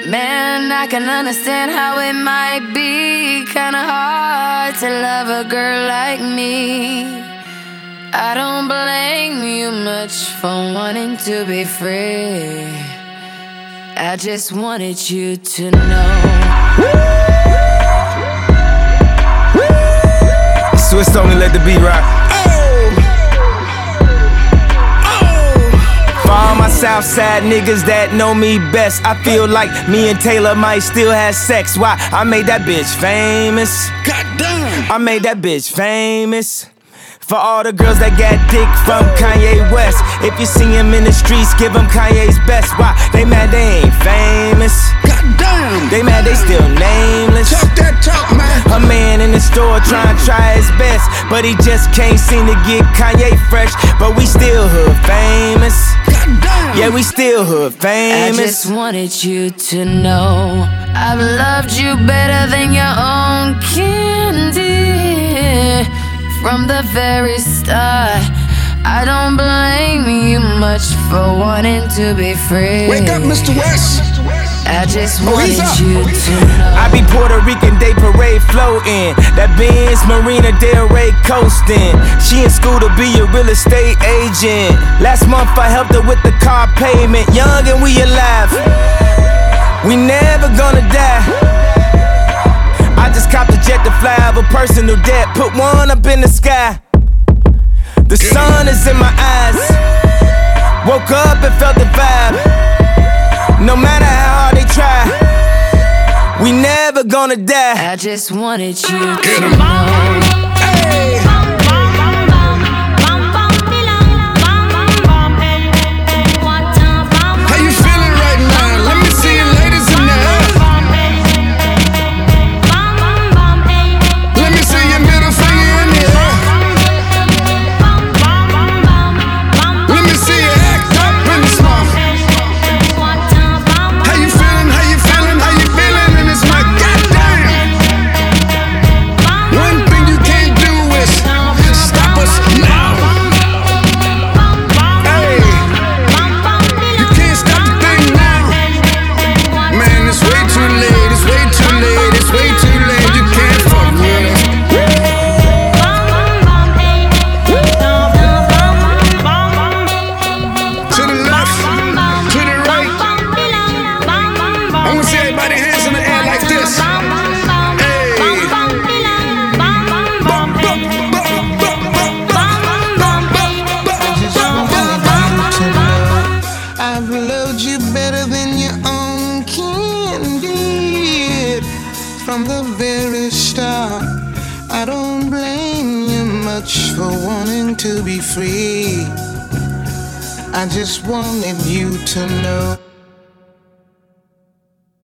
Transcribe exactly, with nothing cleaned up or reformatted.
Man, I can understand how it might be kinda hard to love a girl like me. I don't blame you much for wanting to be free. I just wanted you to know. Swiss only let the beat rock. All my Southside niggas that know me best, I feel like me and Taylor might still have sex. Why? I made that bitch famous. Goddamn. I made that bitch famous. For all the girls that got dick from Kanye West, if you see him in the streets, give him Kanye's best. Why? They mad they ain't famous. Goddamn. They mad they still nameless. Talk that talk, man. A man in the store trying to try his best, but he just can't seem to get Kanye fresh. But we still hood famous. Goddamn. Yeah, we still hood famous. I just wanted you to know I've loved you better than your own candy. From the very start, I don't blame you much for wanting to be free. Wake up, Mister West. I just Oh, wanted he's up. you to know. I be Puerto Rican Day Parade floating, that Benz Marina Del Rey coasting. She in school to be a real estate agent. Last month I helped her with the car payment. Young and we alive, we never gonna die. I just copped a jet to fly over personal debt. Put one up in the sky. The sun is in my eyes. Woke up and felt the vibe. No matter how hard they try, we never gonna die. I just wanted you Get to 'em. know. Hey. How you feeling right now? Let me see you ladies in the air. Let me see your middle finger in the air. Let me see you act up in the smoke. How you feeling? How you feeling? How you feeling in this mic? Goddamn. One thing you can't do is stop us now. Hey, you can't stop the thing now. Man, it's way too late. It's way too late. It's way too late. You can't fuck with us. To the left, to the right. I wanna see everybody hands in the air like this. Hey. I've loved you better than your own candy. From the very start, I don't blame you much for wanting to be free. I just wanted you to know